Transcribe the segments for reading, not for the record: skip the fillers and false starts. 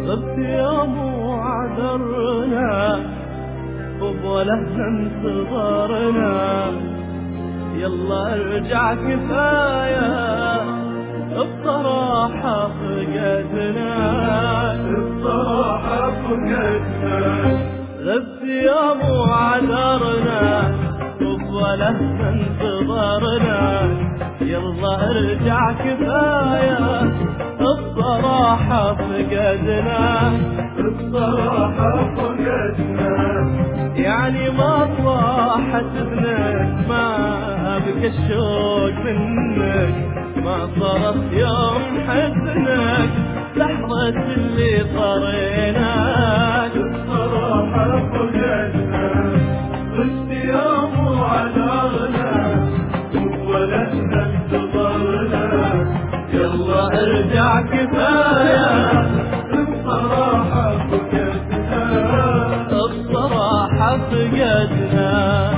غبت يوم وعذرنا وبولهنا انتظرنا، يلا ارجع كفاية الصراحة فقدنا، الصراحة فقدنا. غبت يوم وعذرنا وبولهنا انتظرنا، يلا ارجع كفاية الصراحة فقدنا، الصراحة فقدنا. يعني ما صاحت ابنك، ما بك الشوق منك، ما صرف يوم حزنك لحظة اللي طريناك. الصراحة فقدنا. غبت يوم وعذرنا وولدنا انتظرنا، يلا ارجع كفاية الصراحة فقدنا. الصراحة فقدنا.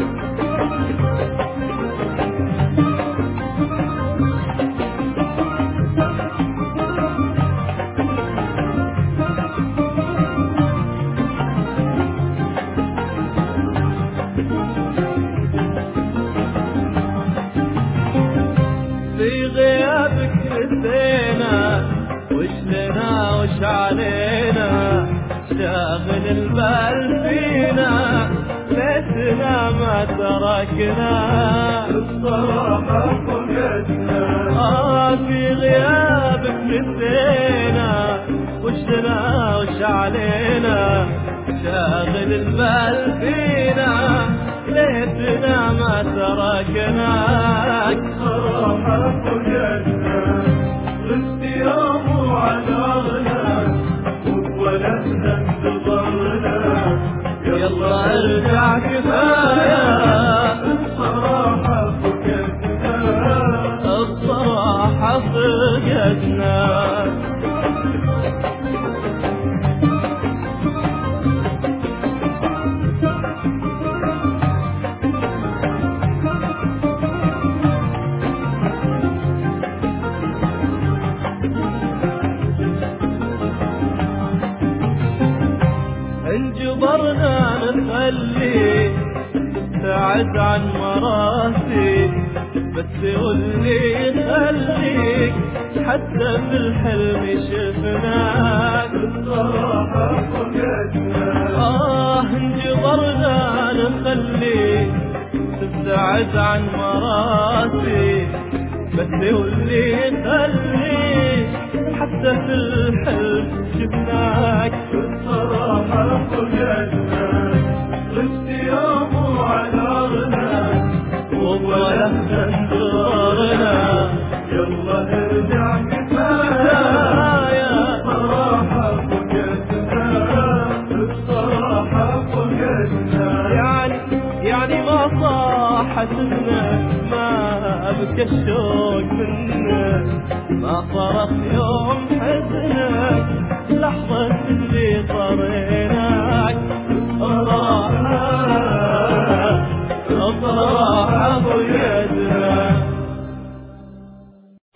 في غيابك نسينا وش لنا وش علينا، شاغل البال فينا ليتنا ما تركنا. الصراحة فقدنا. في غيابك نسينا وش لنا وش علينا، شاغل البال فينا ليتنا ما تركناك. الصراحة فقدنا. غبت يوم وعذرنا وولدنا انتظرنا، يلا ارجع كفاية الصراحة فقدنا. الصراحة فقدنا. انجبرنا نخلي تبتعد عن مراسي، بس واللي يخليك حتى في الحلم شفناك. الصراحة فقدنا. انجبرنا نخلي تبتعد عن مراسي، بس واللي يخليك حتى في الحلم شفناك. الصراحة فقدنا. غبت يوم وعذرنا وبولهنا انتظرنا، يلا ارجع كفاية الصراحة فقدنا. الصراحة فقدنا. يعني ما صاحت ابنك، ما بك الشوق منك، ما صرف يوم حزنك